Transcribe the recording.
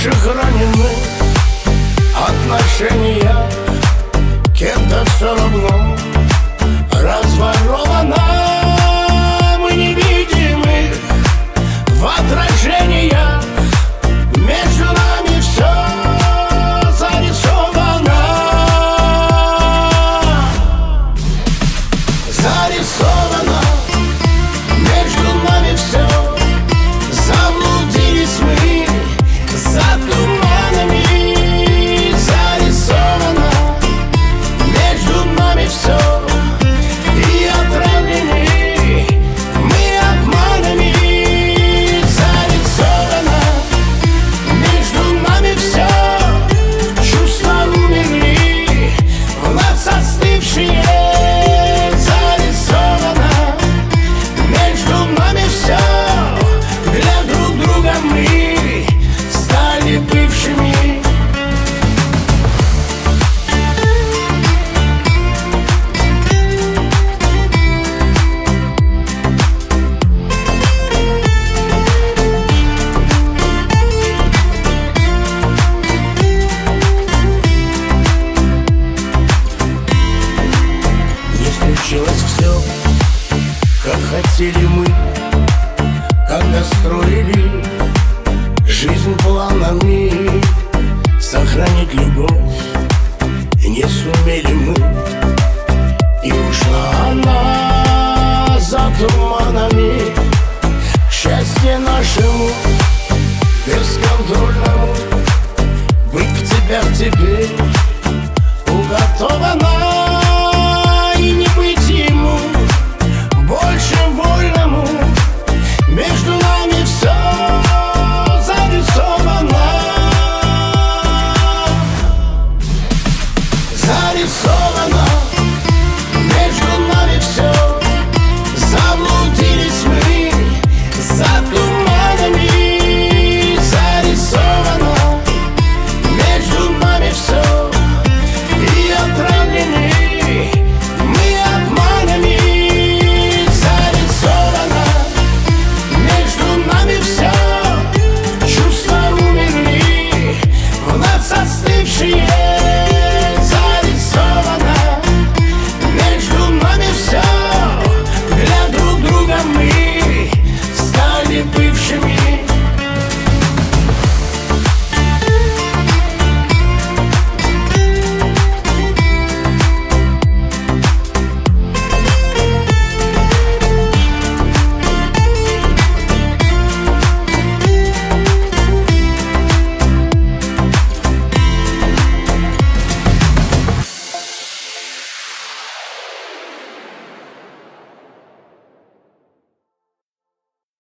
наших раненых отношениях кем-то все равно разворовано. Мы не видим их в отражениях, между нами все зарисовано. Зарисовано, между нами все. Заблудились мы за туманами. Зарисовано, между нами все. И отравлены мы обманами. Зарисовано, между нами все. Чувства умерли, вновь застывшие. Зарисовано, между нами все. Для друг друга мы стали бывшими. Случилось все, как хотели мы, когда строили жизнь планами. Сохранить любовь не сумели мы, и ушла она за туманами. Счастье нашему бесконтрольному быть в тебя теперь